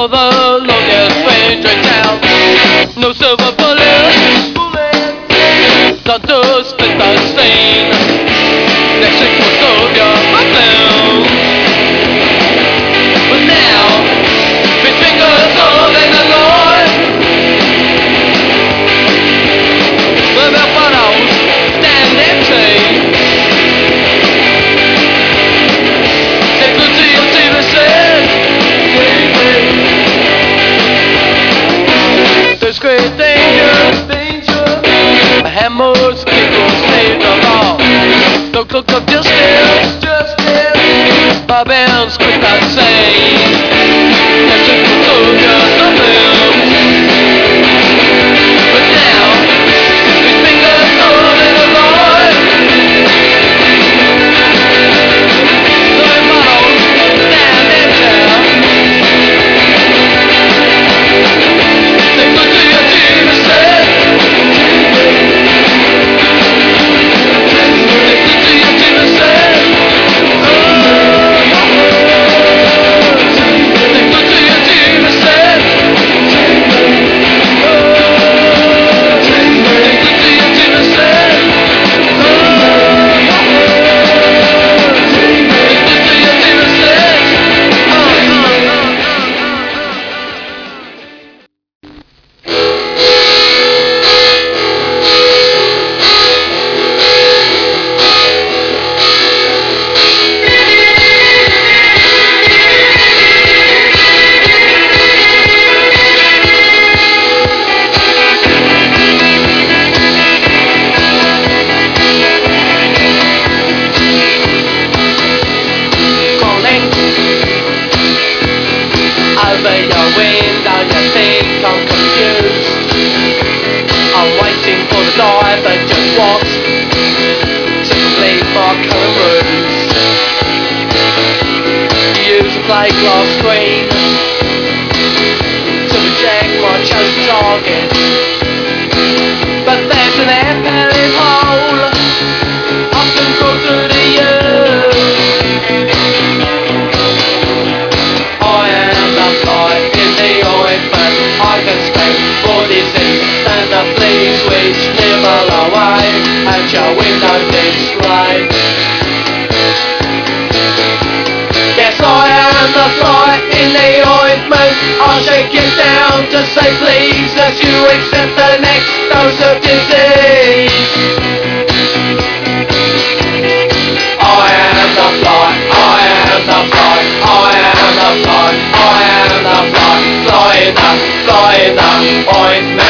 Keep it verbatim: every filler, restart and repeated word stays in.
for the longest train train down. No silver bullets, not to split the scene. Next Czechoslovakia, my town. But now, with fingers all in the Lord, the Belfaros stand empty. Say good to your T V set. There's great danger, danger. Hammers, kickers, save the law. The cloak of justice, justice. Barbarians quit the same. Let's take the soldiers, the films. But now, his fingers all in the Lord. The bottles stand in town. Say good to your T V set. Say good to your T V set. Say good to your T V set. Say good to your T V set. Say good to your T V set. Calling over your window, you think I'm confused. I'm waiting for the divergent what? Typically for colour ruse. You use a plate glass screen to reject my chosen target. But there's an air-pellet hole often crawled through to you. I am the fly in the ointment. I can spend more disease than the fleas which nibble away at your window display. Yes, I am the fly in the ointment. I'll shake you down to say please as you accept the next dose of disease. I am the fly, I am the fly, I am the fly, I am the fly, fly in the, fly in the ointment.